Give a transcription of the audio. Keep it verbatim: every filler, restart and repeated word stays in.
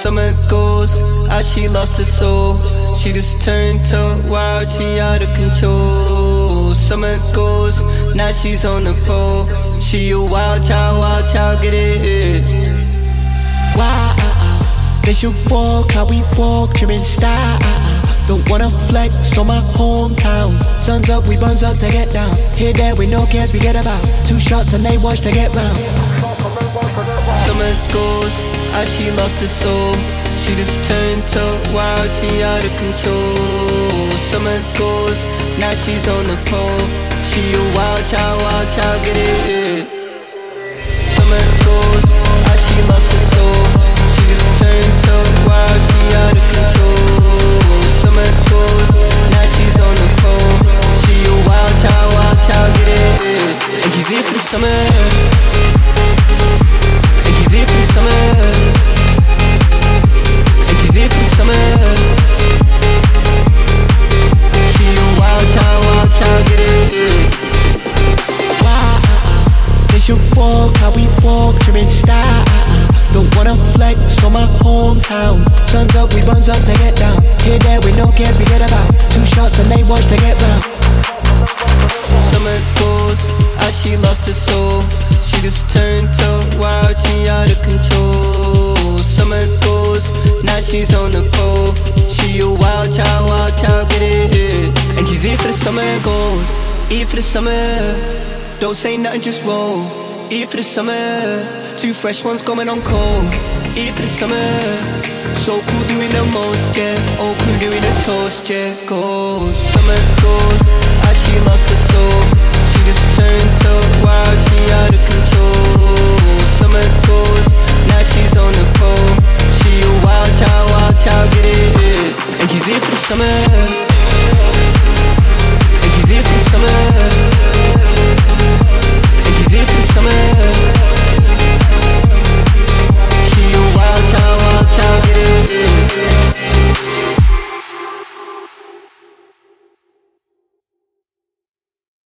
Summer goes, how she lost her soul. She just turned to wild, she out of control. Summer goes, now she's on the pole. She a wild child, wild child, get it. Wow, they should walk how we walk, trim in style. Don't wanna flex on my hometown. Suns up, we buns up to get down. Here, there, with no cares, we get about two shots and they watch to get round. Summer goes, how she lost her soul. She just turned to wild, she out of control. Summer goes, now she's on the pole. She a wild child, wild child, get it. Summer goes, how she lost her soul. She just turned to wild, she out of control. Summer goes, now she's on the pole. She a wild child, wild child, get it. And she's here for the summer. And she's here for the summer. And she's here for the summer. She a wild child, wild child, get it. Wow, they should walk how we walk, trim in style. Don't wanna flex on my hometown. Suns up, we buns up to get down. Here, there, with no cares, we get about two shots and they watch to get round. Summer goes, how she lost her soul. She just turned to wild, she out of control. Summer goes, now she's on the pole. She a wild child, wild child, get it. And she's here for the summer goes, here for the summer. Don't say nothing, just roll. Here for the summer. Two fresh ones coming on cold. Here for the summer. So cool doing the most, yeah. Old crew doing the toast, yeah. Goes, summer goes, how she lost her soul. She just turned to wild, she out of control. Summer goes, now she's on the pole.